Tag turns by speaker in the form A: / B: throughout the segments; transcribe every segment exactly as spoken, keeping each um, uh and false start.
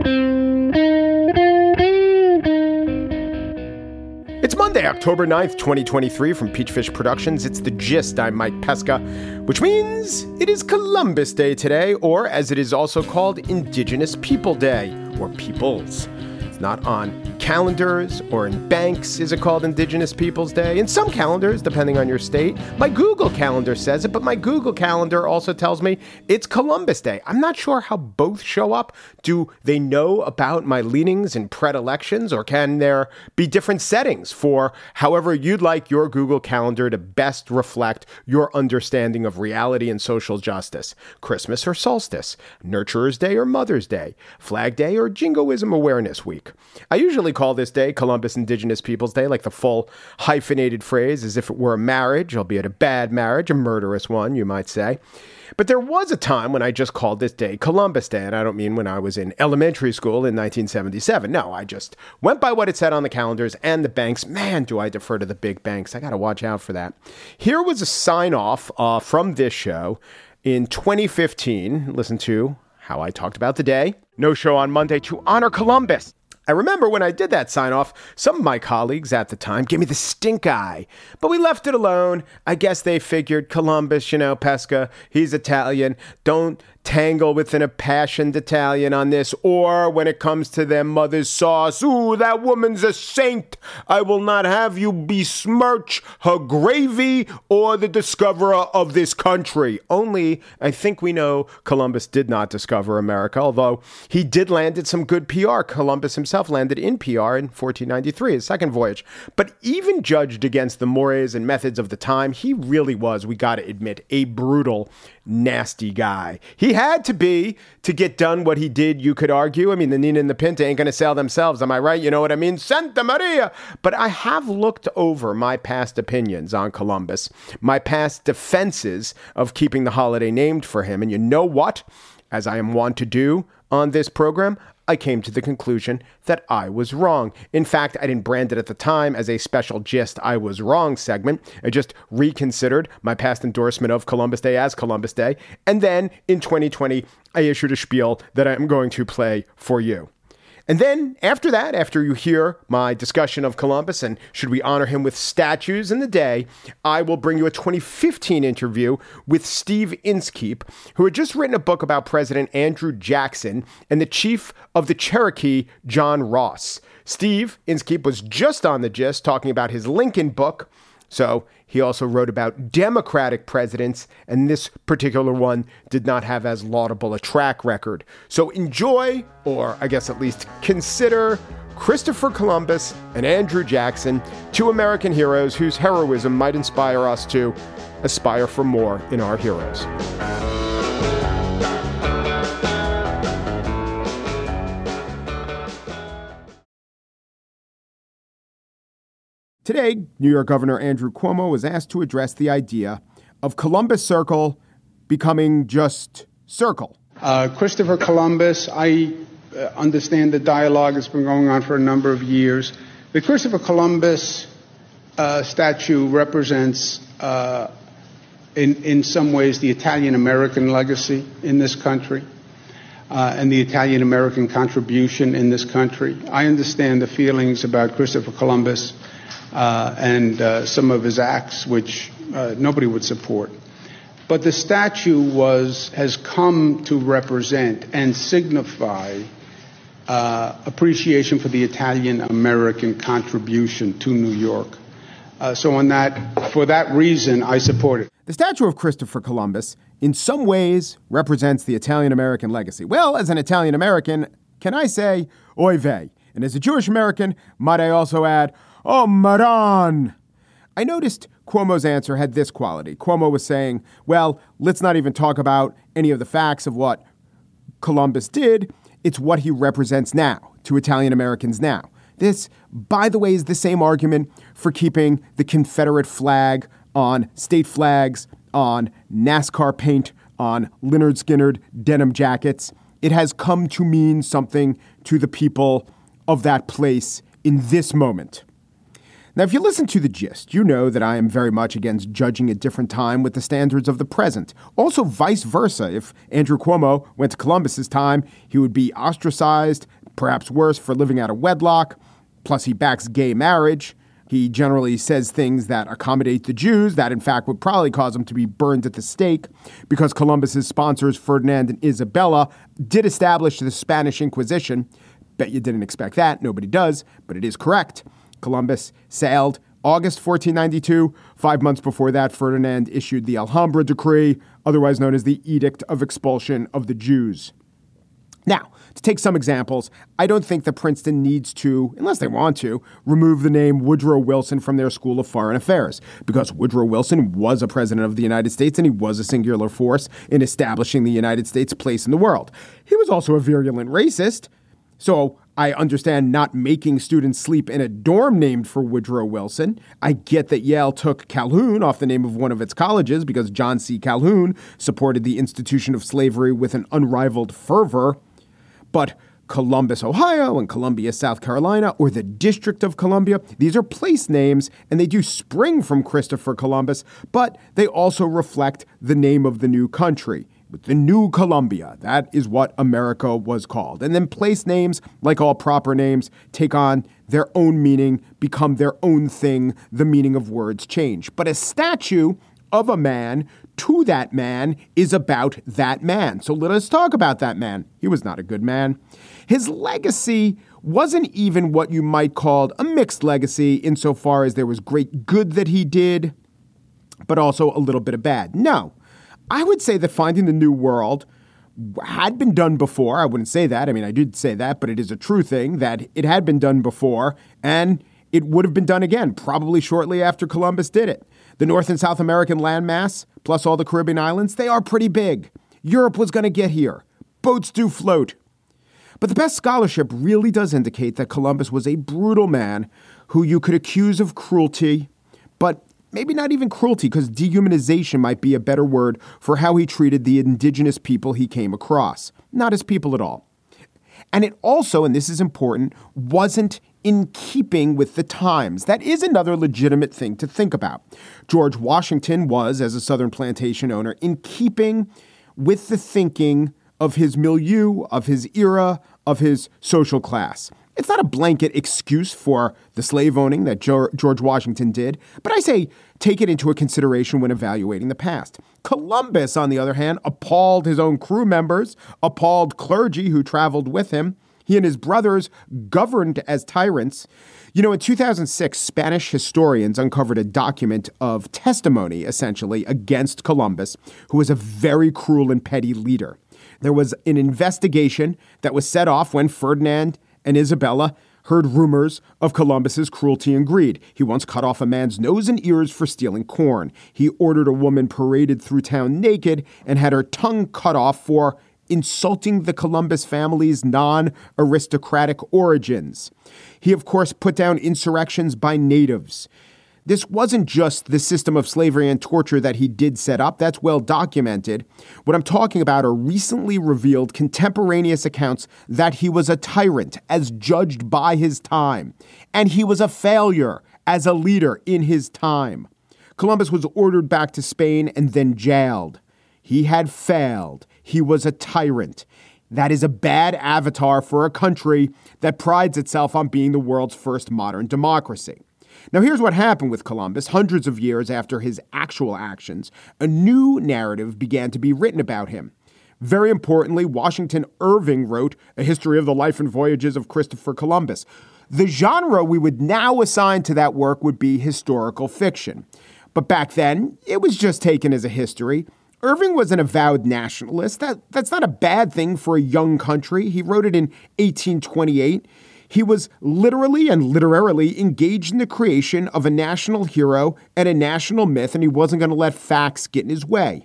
A: It's Monday, October ninth, twenty twenty-three. From Peachfish Productions, it's The Gist. I'm Mike Pesca, which means it is Columbus Day today, or as it is also called, Indigenous People Day, or Peoples. It's not on calendars or in banks is it called Indigenous Peoples Day. In some calendars, depending on your state. My Google Calendar says it, but my Google Calendar also tells me it's Columbus Day. I'm not sure how both show up. Do they know about my leanings and predilections, or can there be different settings for however you'd like your Google Calendar to best reflect your understanding of reality and social justice? Christmas or solstice, Nurturer's Day or Mother's Day, Flag Day or Jingoism Awareness Week. I usually call this day Columbus Indigenous Peoples Day, like the full hyphenated phrase, as if it were a marriage, albeit a bad marriage, a murderous one, you might say. But there was a time when I just called this day Columbus Day, and I don't mean when I was in elementary school in nineteen seventy-seven. No, I just went by what it said on the calendars and the banks. Man, do I defer to the big banks. I got to watch out for that. Here was a sign off uh, from this show in twenty fifteen. Listen to how I talked about the day. No show on Monday to honor Columbus. I remember when I did that sign off, some of my colleagues at the time gave me the stink eye, but we left it alone. I guess they figured Columbus, you know, Pesca, he's Italian. Don't tangle with an impassioned Italian on this, or when it comes to their mother's sauce, ooh, that woman's a saint. I will not have you besmirch her gravy or the discoverer of this country. Only, I think we know Columbus did not discover America, although he did land at some good P R. Columbus himself landed in P R in fourteen ninety-three, his second voyage. But even judged against the mores and methods of the time, he really was, we got to admit, a brutal, nasty guy. He had to be to get done what he did, you could argue. I mean, the Nina and the Pinta ain't going to sell themselves. Am I right? You know what I mean? Santa Maria. But I have looked over my past opinions on Columbus, my past defenses of keeping the holiday named for him. And you know what? As I am wont to do on this program, I came to the conclusion that I was wrong. In fact, I didn't brand it at the time as a special Gist I Was Wrong segment. I just reconsidered my past endorsement of Columbus Day as Columbus Day. And then in twenty twenty, I issued a spiel that I'm going to play for you. And then after that, after you hear my discussion of Columbus and should we honor him with statues in the day, I will bring you a twenty fifteen interview with Steve Inskeep, who had just written a book about President Andrew Jackson and the chief of the Cherokee, John Ross. Steve Inskeep was just on The Gist talking about his Lincoln book. So he also wrote about Democratic presidents, and this particular one did not have as laudable a track record. So enjoy, or I guess at least consider, Christopher Columbus and Andrew Jackson, two American heroes whose heroism might inspire us to aspire for more in our heroes. Today, New York Governor Andrew Cuomo was asked to address the idea of Columbus Circle becoming just Circle.
B: Uh, Christopher Columbus, I uh, understand the dialogue has been going on for a number of years. The Christopher Columbus uh, statue represents, uh, in, in some ways, the Italian-American legacy in this country uh, and the Italian-American contribution in this country. I understand the feelings about Christopher Columbus Uh, and uh, some of his acts, which uh, nobody would support. But the statue was has come to represent and signify uh, appreciation for the Italian-American contribution to New York. Uh, so on that, for that reason, I support it.
A: The statue of Christopher Columbus in some ways represents the Italian-American legacy. Well, as an Italian-American, can I say, oy vey? And as a Jewish American, might I also add, oh, Maran. I noticed Cuomo's answer had this quality. Cuomo was saying, well, let's not even talk about any of the facts of what Columbus did. It's what he represents now to Italian Americans now. This, by the way, is the same argument for keeping the Confederate flag on state flags, on NASCAR paint, on Lynyrd Skynyrd denim jackets. It has come to mean something to the people of that place in this moment. Now, if you listen to The Gist, you know that I am very much against judging a different time with the standards of the present. Also, vice versa. If Andrew Cuomo went to Columbus's time, he would be ostracized, perhaps worse, for living out of wedlock. Plus, he backs gay marriage. He generally says things that accommodate the Jews that, in fact, would probably cause him to be burned at the stake because Columbus's sponsors, Ferdinand and Isabella, did establish the Spanish Inquisition. Bet you didn't expect that. Nobody does, but it is correct. Columbus sailed August fourteen ninety-two. Five months before that, Ferdinand issued the Alhambra Decree, otherwise known as the Edict of Expulsion of the Jews. Now, to take some examples, I don't think that Princeton needs to, unless they want to, remove the name Woodrow Wilson from their School of Foreign Affairs, because Woodrow Wilson was a president of the United States and he was a singular force in establishing the United States' place in the world. He was also a virulent racist, so I understand not making students sleep in a dorm named for Woodrow Wilson. I get that Yale took Calhoun off the name of one of its colleges because John C. Calhoun supported the institution of slavery with an unrivaled fervor. But Columbus, Ohio, and Columbia, South Carolina, or the District of Columbia, these are place names, and they do spring from Christopher Columbus, but they also reflect the name of the new country. With the New Columbia, that is what America was called. And then place names, like all proper names, take on their own meaning, become their own thing. The meaning of words change. But a statue of a man to that man is about that man. So let us talk about that man. He was not a good man. His legacy wasn't even what you might call a mixed legacy insofar as there was great good that he did, but also a little bit of bad. No. I would say that finding the new world had been done before. I wouldn't say that. I mean, I did say that, but it is a true thing that it had been done before, and it would have been done again, probably shortly after Columbus did it. The North and South American landmass, plus all the Caribbean islands, they are pretty big. Europe was going to get here. Boats do float. But the best scholarship really does indicate that Columbus was a brutal man who you could accuse of cruelty, but maybe not even cruelty, because dehumanization might be a better word for how he treated the indigenous people he came across. Not as people at all. And it also, and this is important, wasn't in keeping with the times. That is another legitimate thing to think about. George Washington was, as a Southern plantation owner, in keeping with the thinking of his milieu, of his era, of his social class. It's not a blanket excuse for the slave owning that George Washington did, but I say take it into a consideration when evaluating the past. Columbus, on the other hand, appalled his own crew members, appalled clergy who traveled with him. He and his brothers governed as tyrants. You know, in two thousand six, Spanish historians uncovered a document of testimony, essentially, against Columbus, who was a very cruel and petty leader. There was an investigation that was set off when Ferdinand and Isabella heard rumors of Columbus's cruelty and greed. He once cut off a man's nose and ears for stealing corn. He ordered a woman paraded through town naked and had her tongue cut off for insulting the Columbus family's non-aristocratic origins. He, of course, put down insurrections by natives. This wasn't just the system of slavery and torture that he did set up. That's well documented. What I'm talking about are recently revealed contemporaneous accounts that he was a tyrant as judged by his time, and he was a failure as a leader in his time. Columbus was ordered back to Spain and then jailed. He had failed. He was a tyrant. That is a bad avatar for a country that prides itself on being the world's first modern democracy. Now, here's what happened with Columbus. Hundreds of years after his actual actions, a new narrative began to be written about him. Very importantly, Washington Irving wrote A History of the Life and Voyages of Christopher Columbus. The genre we would now assign to that work would be historical fiction. But back then, it was just taken as a history. Irving was an avowed nationalist. That, that's not a bad thing for a young country. He wrote it in eighteen twenty-eight. He was literally and literarily engaged in the creation of a national hero and a national myth, and he wasn't going to let facts get in his way.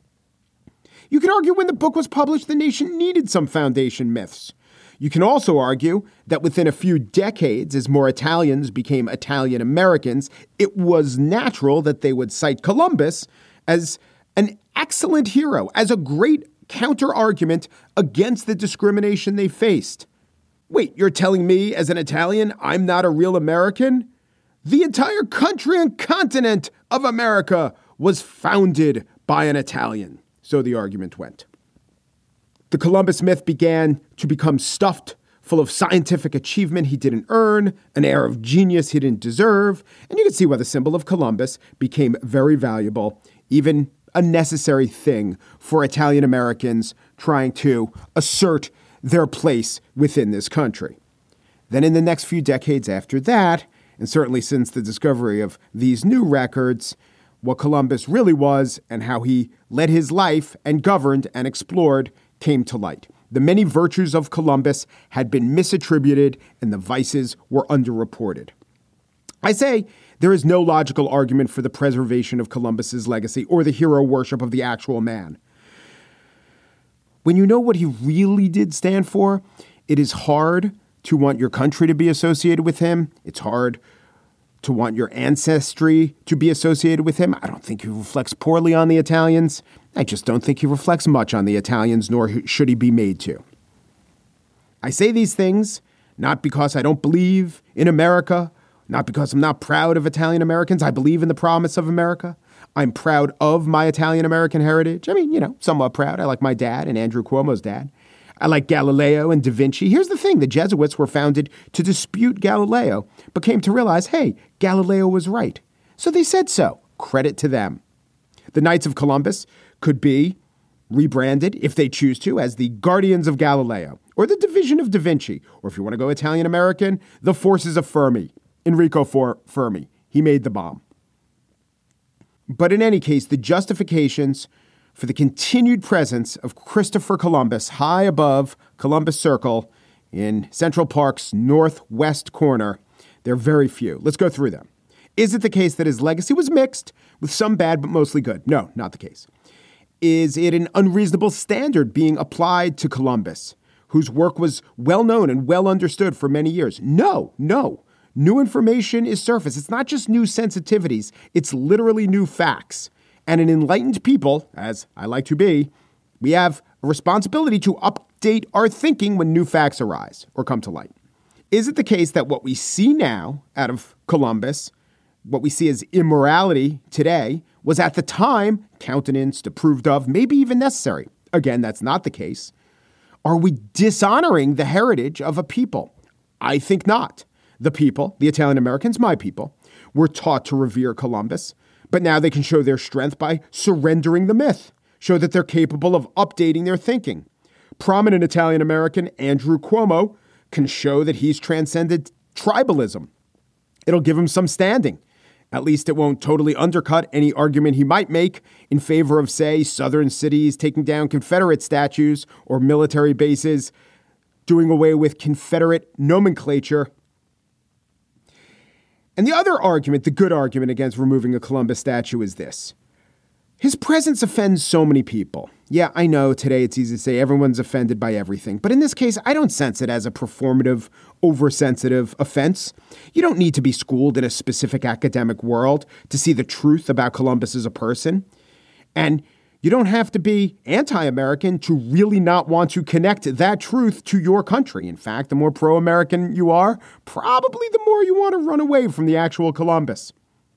A: You could argue when the book was published, the nation needed some foundation myths. You can also argue that within a few decades, as more Italians became Italian Americans, it was natural that they would cite Columbus as an excellent hero, as a great counter-argument against the discrimination they faced. Wait, you're telling me as an Italian, I'm not a real American? The entire country and continent of America was founded by an Italian. So the argument went. The Columbus myth began to become stuffed, full of scientific achievement he didn't earn, an air of genius he didn't deserve, and you can see why the symbol of Columbus became very valuable, even a necessary thing for Italian Americans trying to assert their place within this country. Then in the next few decades after that, and certainly since the discovery of these new records, what Columbus really was and how he led his life and governed and explored came to light. The many virtues of Columbus had been misattributed and the vices were underreported. I say there is no logical argument for the preservation of Columbus's legacy or the hero worship of the actual man. When you know what he really did stand for, it is hard to want your country to be associated with him. It's hard to want your ancestry to be associated with him. I don't think he reflects poorly on the Italians. I just don't think he reflects much on the Italians, nor should he be made to. I say these things not because I don't believe in America, not because I'm not proud of Italian Americans. I believe in the promise of America. I'm proud of my Italian American heritage. I mean, you know, somewhat proud. I like my dad and Andrew Cuomo's dad. I like Galileo and Da Vinci. Here's the thing. The Jesuits were founded to dispute Galileo, but came to realize, hey, Galileo was right. So they said so. Credit to them. The Knights of Columbus could be rebranded, if they choose to, as the Guardians of Galileo, or the Division of Da Vinci, or if you want to go Italian-American, the Forces of Fermi. Enrico Fermi. He made the bomb. But in any case, the justifications for the continued presence of Christopher Columbus high above Columbus Circle in Central Park's northwest corner, they're very few. Let's go through them. Is it the case that his legacy was mixed, with some bad but mostly good? No, not the case. Is it an unreasonable standard being applied to Columbus, whose work was well known and well understood for many years? No, no. New information is surfaced. It's not just new sensitivities. It's literally new facts. And an enlightened people, as I like to be, we have a responsibility to update our thinking when new facts arise or come to light. Is it the case that what we see now out of Columbus, what we see as immorality today, was at the time countenanced, approved of, maybe even necessary? Again, that's not the case. Are we dishonoring the heritage of a people? I think not. The people, the Italian Americans, my people, were taught to revere Columbus, but now they can show their strength by surrendering the myth, show that they're capable of updating their thinking. Prominent Italian American Andrew Cuomo can show that he's transcended tribalism. It'll give him some standing. At least it won't totally undercut any argument he might make in favor of, say, southern cities taking down Confederate statues or military bases, doing away with Confederate nomenclature. And the other argument, the good argument against removing a Columbus statue is this. His presence offends so many people. Yeah, I know today it's easy to say everyone's offended by everything. But in this case, I don't sense it as a performative, oversensitive offense. You don't need to be schooled in a specific academic world to see the truth about Columbus as a person. And you don't have to be anti-American to really not want to connect that truth to your country. In fact, the more pro-American you are, probably the more you want to run away from the actual Columbus.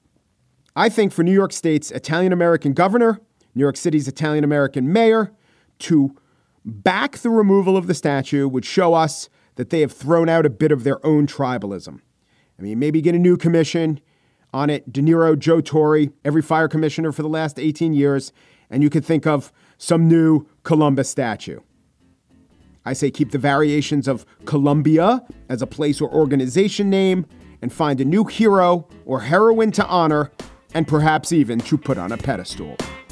A: I think for New York State's Italian-American governor, New York City's Italian-American mayor, to back the removal of the statue would show us that they have thrown out a bit of their own tribalism. I mean, maybe get a new commission on it, De Niro, Joe Torre, every fire commissioner for the last eighteen years, and you could think of some new Columbus statue. I say keep the variations of Columbia as a place or organization name and find a new hero or heroine to honor and perhaps even to put on a pedestal.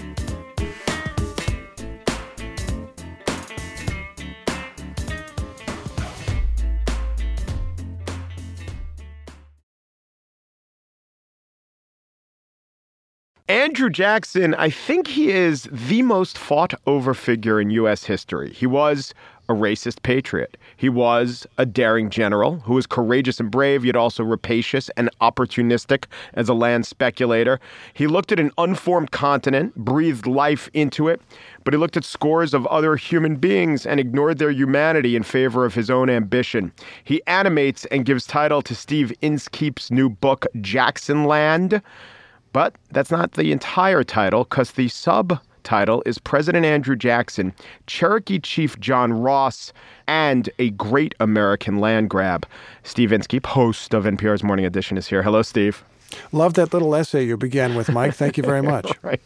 C: Andrew Jackson, I think he is the most fought over figure in U S history. He was
A: a racist patriot. He was a daring general who was courageous and brave, yet also rapacious and opportunistic as a land speculator. He looked at an unformed continent, breathed life into it, but he looked at scores of other human beings and ignored their humanity in favor of his own ambition. He animates and gives title to Steve Inskeep's new book, Jacksonland. But that's not the entire title, because the subtitle is President Andrew Jackson, Cherokee Chief John Ross, and a Great American Land Grab. Steve Inskeep, host of N P R's Morning Edition, is here. Hello, Steve.
C: Love that little essay you began with, Mike. Thank you very much.
A: Right.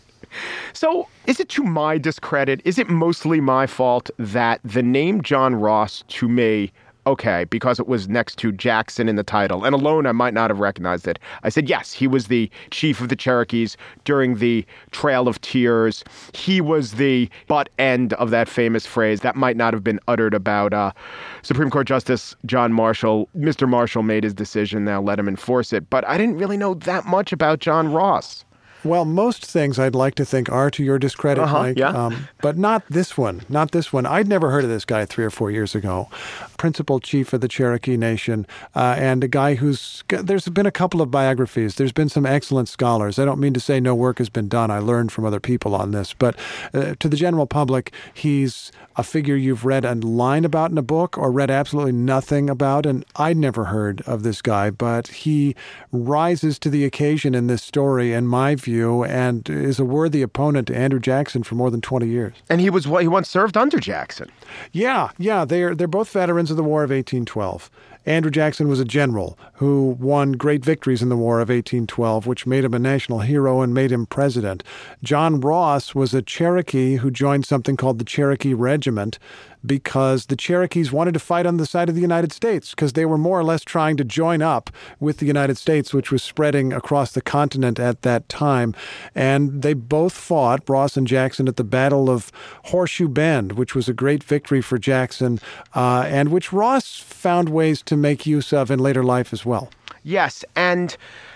A: So is it to my discredit? Is it mostly my fault that the name John Ross, to me, okay, because it was next to Jackson in the title, and alone I might not have recognized it. I said, yes, he was the chief of the Cherokees during the Trail of Tears. He was the butt end of that famous phrase that might not have been uttered about uh, Supreme Court Justice John Marshall. Mister Marshall made his decision, now let him enforce it. But I didn't really know that much about John Ross.
C: Well, most things I'd like to think are to your discredit,
A: uh-huh,
C: Mike,
A: yeah.
C: um, but not this one, not this one. I'd never heard of this guy three or four years ago. Principal chief of the Cherokee Nation, uh, and a guy who's, there's been a couple of biographies. There's been some excellent scholars. I don't mean to say no work has been done. I learned from other people on this, but uh, to the general public, he's a figure you've read a line about in a book or read absolutely nothing about, and I'd never heard of this guy, but he rises to the occasion in this story, in my view, and is a worthy opponent to Andrew Jackson for more than twenty years.
A: And he was he once served under Jackson.
C: Yeah, yeah, they're they're both veterans of the War of eighteen twelve. Andrew Jackson was a general who won great victories in the War of eighteen twelve, which made him a national hero and made him president. John Ross was a Cherokee who joined something called the Cherokee Regiment because the Cherokees wanted to fight on the side of the United States because they were more or less trying to join up with the United States, which was spreading across the continent at that time. And they both fought, Ross and Jackson, at the Battle of Horseshoe Bend, which was a great victory for Jackson, uh, and which Ross found ways to make use of in later life as well.
A: Yes, and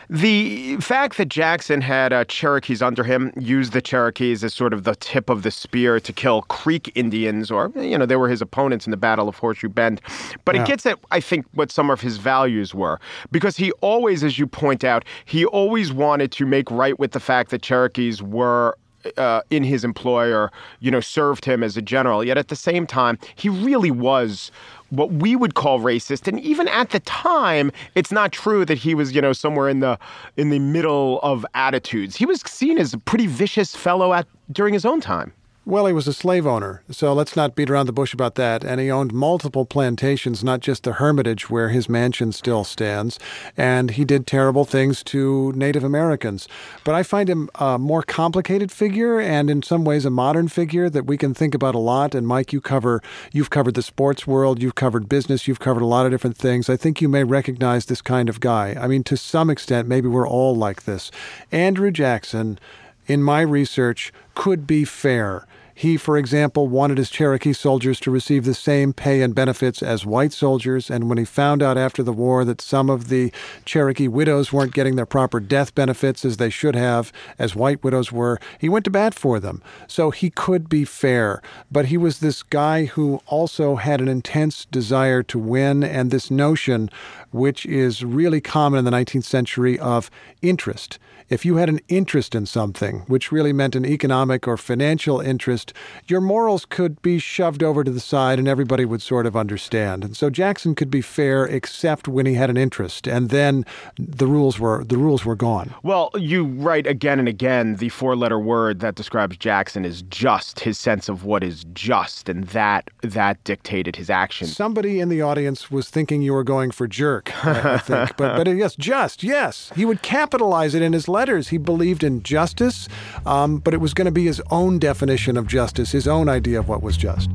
A: the fact that Jackson had uh, Cherokees under him, used the Cherokees as sort of the tip of the spear to kill Creek Indians, or, you know, they were his opponents in the Battle of Horseshoe Bend. But yeah. It gets at, I think, what some of his values were. Because he always, as you point out, he always wanted to make right with the fact that Cherokees were Uh, in his employ or, you know, served him as a general. Yet at the same time, he really was what we would call racist. And even at the time, it's not true that he was, you know, somewhere in the in the middle of attitudes. He was seen as a pretty vicious fellow at during his own time.
C: Well, he was a slave owner, so let's not beat around the bush about that. And he owned multiple plantations, not just the Hermitage, where his mansion still stands. And he did terrible things to Native Americans. But I find him a more complicated figure, and in some ways a modern figure that we can think about a lot. And Mike, you cover, you've covered the sports world, you've covered business, you've covered a lot of different things. I think you may recognize this kind of guy. I mean, to some extent, maybe we're all like this. Andrew Jackson, in my research, could be fair. He, for example, wanted his Cherokee soldiers to receive the same pay and benefits as white soldiers, and when he found out after the war that some of the Cherokee widows weren't getting their proper death benefits as they should have, as white widows were, he went to bat for them. So he could be fair, but he was this guy who also had an intense desire to win, and this notion, which is really common in the nineteenth century, of interest. If you had an interest in something, which really meant an economic or financial interest, your morals could be shoved over to the side and everybody would sort of understand. And so Jackson could be fair except when he had an interest, and then the rules were the rules were gone.
A: Well, you write again and again the four-letter word that describes Jackson is just, his sense of what is just, and that that dictated his actions.
C: Somebody in the audience was thinking you were going for jerk, I, I think. But, but yes, just, yes. He would capitalize it in his letters. He believed in justice, um, but it was going to be his own definition of justice, his own idea of what was just.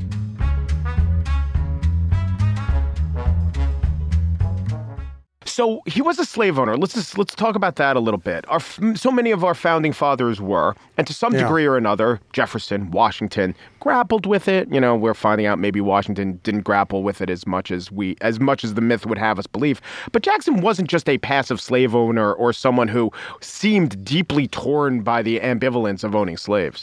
A: So he was a slave owner. Let's just, let's talk about that a little bit. Our, so many of our founding fathers were, and to some yeah. degree or another, Jefferson, Washington, grappled with it. You know, we're finding out maybe Washington didn't grapple with it as much as we, as much as the myth would have us believe. But Jackson wasn't just a passive slave owner or someone who seemed deeply torn by the ambivalence of owning slaves.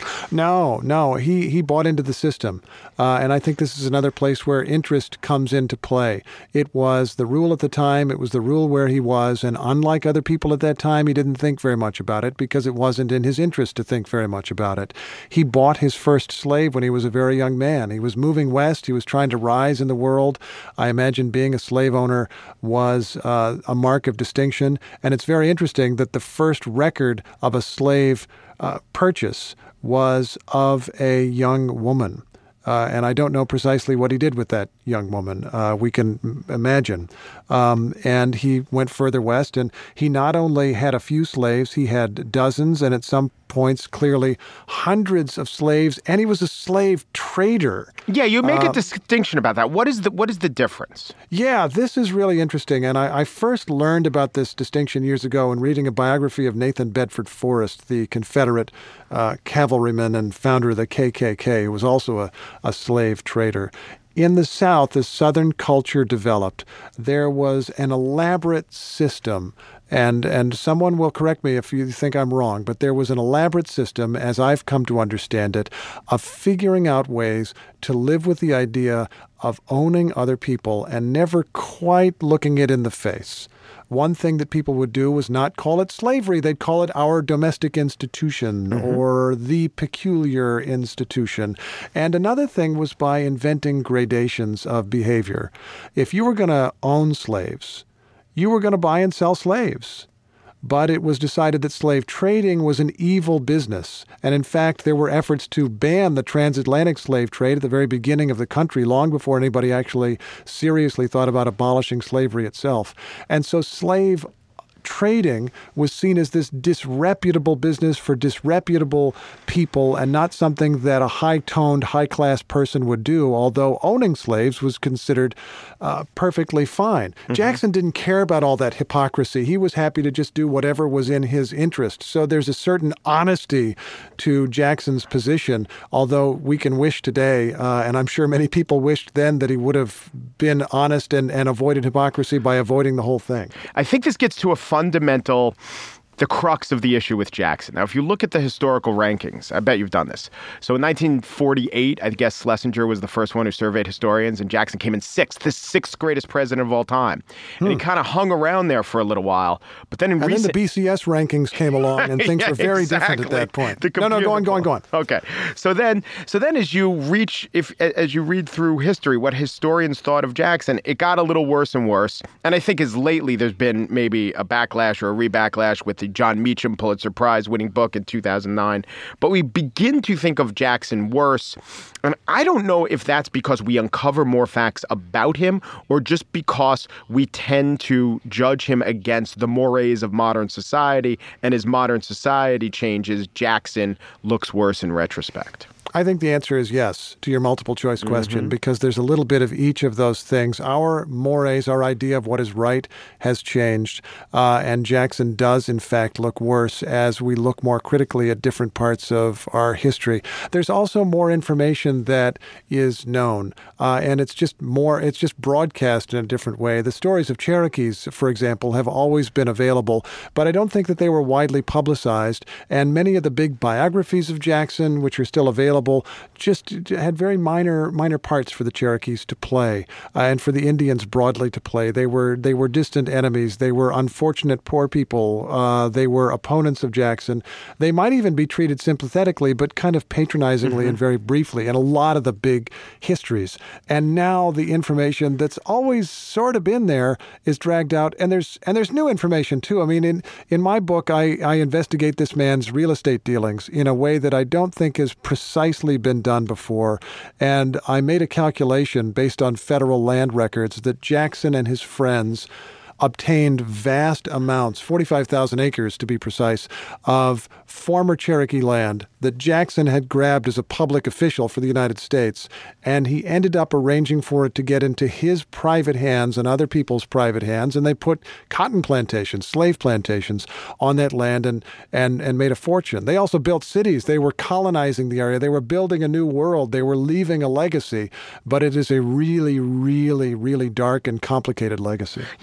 C: No, no. He, he bought into the system. Uh, and I think this is another place where interest comes into play. It was the rule at the time. It was the rule where he was. And unlike other people at that time, he didn't think very much about it because it wasn't in his interest to think very much about it. He bought his first slave when he was a very young man. He was moving west. He was trying to rise in the world. I imagine being a slave owner was uh, a mark of distinction. And it's very interesting that the first record of a slave uh, purchase was of a young woman. Uh, and I don't know precisely what he did with that young woman. Uh, we can imagine. Um, and he went further west, and he not only had a few slaves, he had dozens, and at some points, clearly hundreds of slaves, and he was a slave trader.
A: Yeah, you make
C: uh,
A: a distinction about that. What is the what is the difference?
C: Yeah, this is really interesting, and I, I first learned about this distinction years ago in reading a biography of Nathan Bedford Forrest, the Confederate uh, cavalryman and founder of the K K K, who was also a, a slave trader. In the South, as Southern culture developed, there was an elaborate system, and and someone will correct me if you think I'm wrong, but there was an elaborate system, as I've come to understand it, of figuring out ways to live with the idea of owning other people and never quite looking it in the face. One thing that people would do was not call it slavery. They'd call it our domestic institution mm-hmm. or the peculiar institution. And another thing was by inventing gradations of behavior. If you were going to own slaves, you were going to buy and sell slaves. But it was decided that slave trading was an evil business. And in fact, there were efforts to ban the transatlantic slave trade at the very beginning of the country, long before anybody actually seriously thought about abolishing slavery itself. And so slave trading was seen as this disreputable business for disreputable people and not something that a high-toned, high-class person would do, although owning slaves was considered uh, perfectly fine. Mm-hmm. Jackson didn't care about all that hypocrisy. He was happy to just do whatever was in his interest. So there's a certain honesty to Jackson's position, although we can wish today, uh, and I'm sure many people wished then, that he would have been honest and, and avoided hypocrisy by avoiding the whole thing.
A: I think this gets to a fundamental, the crux of the issue with Jackson. Now, if you look at the historical rankings, I bet you've done this. So in nineteen forty-eight, I guess Schlesinger was the first one who surveyed historians, and Jackson came in sixth, the sixth greatest president of all time. And hmm. he kind of hung around there for a little while. But then in
C: and
A: recent...
C: then the B C S rankings came along, and things
A: yeah,
C: were very
A: exactly.
C: different at that point.
A: The
C: no, no, go on, go on, go on.
A: Okay. So then, so then as you reach, if as you read through history, what historians thought of Jackson, it got a little worse and worse. And I think as lately there's been maybe a backlash or a re-backlash with the John Meacham Pulitzer Prize winning book in two thousand nine. But we begin to think of Jackson worse. And I don't know if that's because we uncover more facts about him or just because we tend to judge him against the mores of modern society. And as modern society changes, Jackson looks worse in retrospect.
C: I think the answer is yes to your multiple choice question, mm-hmm. because there's a little bit of each of those things. Our mores, our idea of what is right has changed. Uh, and Jackson does, in fact, look worse as we look more critically at different parts of our history. There's also more information that is known. Uh, and it's just more, it's just broadcast in a different way. The stories of Cherokees, for example, have always been available, but I don't think that they were widely publicized. And many of the big biographies of Jackson, which are still available, just had very minor minor parts for the Cherokees to play uh, and for the Indians broadly to play. They were they were distant enemies. They were unfortunate poor people. Uh, they were opponents of Jackson. They might even be treated sympathetically, but kind of patronizingly mm-hmm. and very briefly in a lot of the big histories. And now the information that's always sort of been there is dragged out, and there's and there's new information too. I mean, in in my book, I, I investigate this man's real estate dealings in a way that I don't think is precise been done before, and I made a calculation based on federal land records that Jackson and his friends obtained vast amounts, forty-five thousand acres to be precise, of former Cherokee land that Jackson had grabbed as a public official for the United States, and he ended up arranging for it to get into his private hands and other people's private hands, and they put cotton plantations, slave plantations on that land and and and made a fortune. They also built cities. They were colonizing the area. They were building a new world. They were leaving a legacy, but it is a really, really, really dark and complicated legacy.
A: Yeah, and as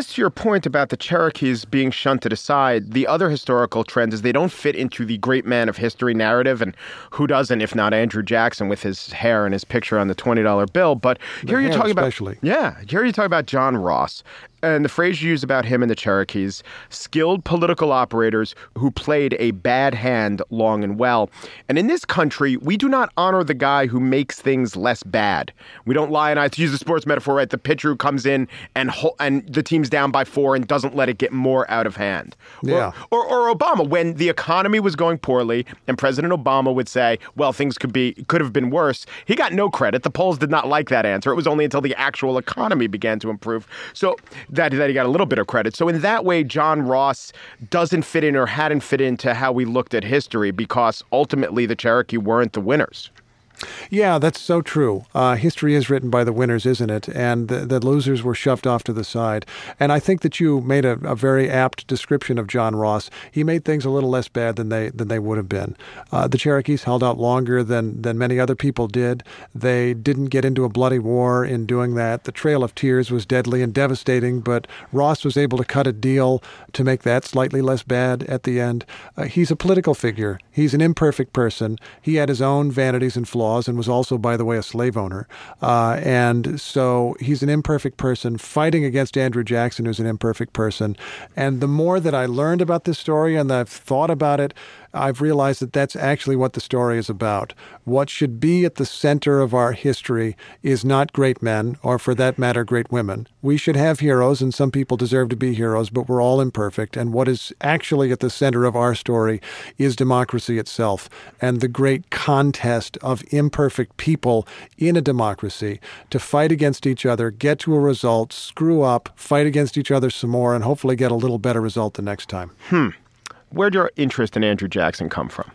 A: just to your point about the Cherokees being shunted aside, the other historical trend is they don't fit into the great man of history narrative. And who doesn't, if not Andrew Jackson with his hair and his picture on the twenty dollar bill? But
C: the
A: here you're talking
C: especially.
A: about, yeah, here you're talking about John Ross. And the phrase you use about him and the Cherokees, skilled political operators who played a bad hand long and well. And in this country, we do not honor the guy who makes things less bad. We don't lionize, to use the sports metaphor, right? The pitcher who comes in and ho- and the team's down by four and doesn't let it get more out of hand.
C: Yeah.
A: Or, or, or Obama, when the economy was going poorly and President Obama would say, well, things could be could have been worse. He got no credit. The polls did not like that answer. It was only until the actual economy began to improve. So that, that he got a little bit of credit. So in that way, John Ross doesn't fit in or hadn't fit into how we looked at history because ultimately the Cherokee weren't the winners.
C: Yeah, that's so true. Uh, history is written by the winners, isn't it? And the, the losers were shoved off to the side. And I think that you made a, a very apt description of John Ross. He made things a little less bad than they than they would have been. Uh, the Cherokees held out longer than than many other people did. They didn't get into a bloody war in doing that. The Trail of Tears was deadly and devastating, but Ross was able to cut a deal to make that slightly less bad at the end. Uh, he's a political figure. He's an imperfect person. He had his own vanities and flaws, and was also, by the way, a slave owner. Uh, and so he's an imperfect person fighting against Andrew Jackson, who's an imperfect person. And the more that I learned about this story and I've thought about it, I've realized that that's actually what the story is about. What should be at the center of our history is not great men, or for that matter, great women. We should have heroes, and some people deserve to be heroes, but we're all imperfect. And what is actually at the center of our story is democracy itself and the great contest of imperfect people in a democracy to fight against each other, get to a result, screw up, fight against each other some more, and hopefully get a little better result the next time.
A: Hmm. Where'd your interest in Andrew Jackson come from?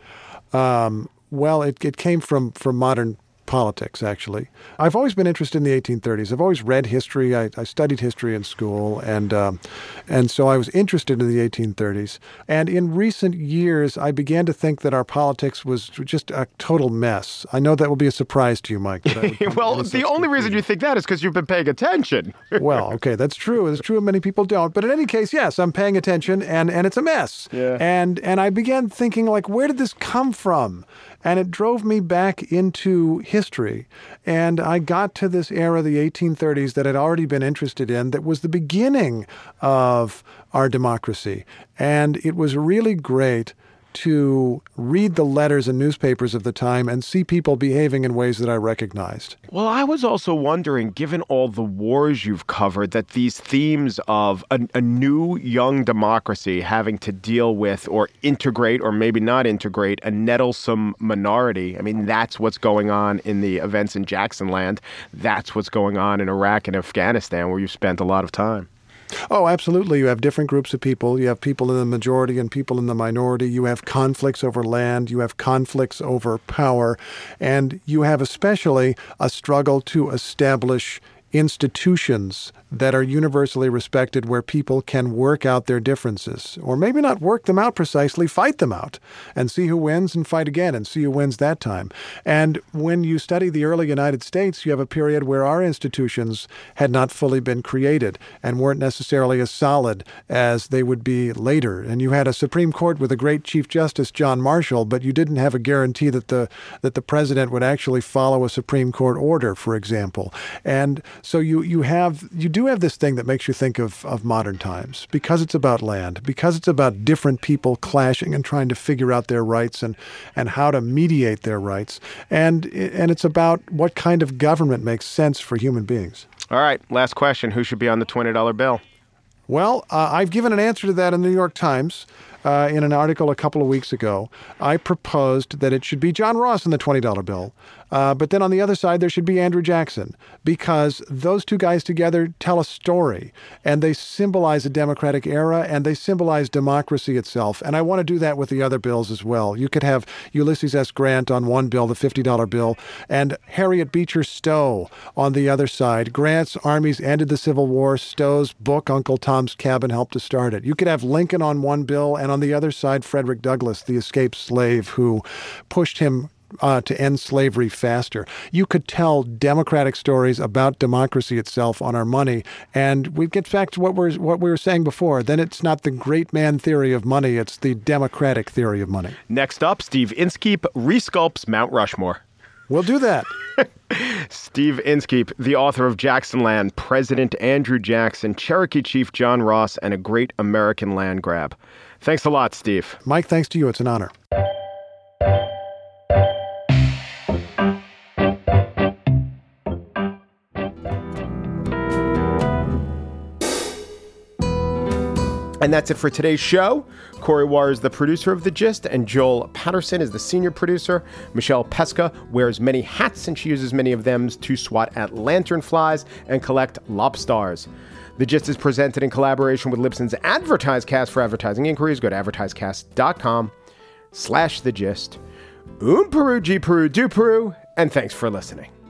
C: Um, well, it, it came from, from modern politics, actually. I've always been interested in the eighteen thirties. I've always read history. I, I studied history in school, and um, and so I was interested in the eighteen thirties. And in recent years, I began to think that our politics was just a total mess. I know that will be a surprise to you, Mike.
A: Well, the only reason you think that is because you've been paying attention.
C: Well, okay, that's true. It's true, many people don't. But in any case, yes, I'm paying attention, and, and it's a mess.
A: Yeah.
C: And and I began thinking, like, where did this come from? And it drove me back into history. And I got to this era, the eighteen thirties, that I'd already been interested in, that was the beginning of our democracy. And it was really great to read the letters and newspapers of the time and see people behaving in ways that I recognized.
A: Well, I was also wondering, given all the wars you've covered, that these themes of a, a new young democracy having to deal with or integrate or maybe not integrate a nettlesome minority. I mean, that's what's going on in the events in Jackson Land. That's what's going on in Iraq and Afghanistan, where you've spent a lot of time.
C: Oh, absolutely. You have different groups of people. You have people in the majority and people in the minority. You have conflicts over land. You have conflicts over power. And you have especially a struggle to establish institutions that are universally respected, where people can work out their differences, or maybe not work them out precisely, fight them out and see who wins and fight again and see who wins that time. And when you study the early United States, you have a period where our institutions had not fully been created and weren't necessarily as solid as they would be later. And you had a Supreme Court with a great Chief Justice, John Marshall, but you didn't have a guarantee that the that the president would actually follow a Supreme Court order, for example. And so you you have you do have this thing that makes you think of, of modern times, because it's about land, because it's about different people clashing and trying to figure out their rights and, and how to mediate their rights. And, and it's about what kind of government makes sense for human beings.
A: All right. Last question. Who should be on the twenty dollar bill?
C: Well, uh, I've given an answer to that in the New York Times. Uh, in an article a couple of weeks ago. I proposed that it should be John Ross in the twenty dollar bill. Uh, but then on the other side, there should be Andrew Jackson, because those two guys together tell a story, and they symbolize a democratic era, and they symbolize democracy itself. And I want to do that with the other bills as well. You could have Ulysses S. Grant on one bill, the fifty dollar bill, and Harriet Beecher Stowe on the other side. Grant's armies ended the Civil War. Stowe's book, Uncle Tom's Cabin, helped to start it. You could have Lincoln on one bill, and on the other side, Frederick Douglass, the escaped slave who pushed him uh, to end slavery faster. You could tell democratic stories about democracy itself on our money, and we get back to what we're what we were saying before. Then it's not the great man theory of money; it's the democratic theory of money.
A: Next up, Steve Inskeep resculpts Mount Rushmore.
C: We'll do that.
A: Steve Inskeep, the author of Jackson Land, President Andrew Jackson, Cherokee Chief John Ross, and a Great American Land Grab. Thanks a lot, Steve.
C: Mike, thanks to you. It's an honor.
A: And that's it for today's show. Corey Warr is the producer of The Gist, and Joel Patterson is the senior producer. Michelle Pesca wears many hats, and she uses many of them to swat at lanternflies and collect lobsters. The Gist is presented in collaboration with Libsyn's AdvertiseCast. For advertising inquiries, go to advertisecast.com slash The Gist. Um Peru, G Peru, do Peru, and thanks for listening.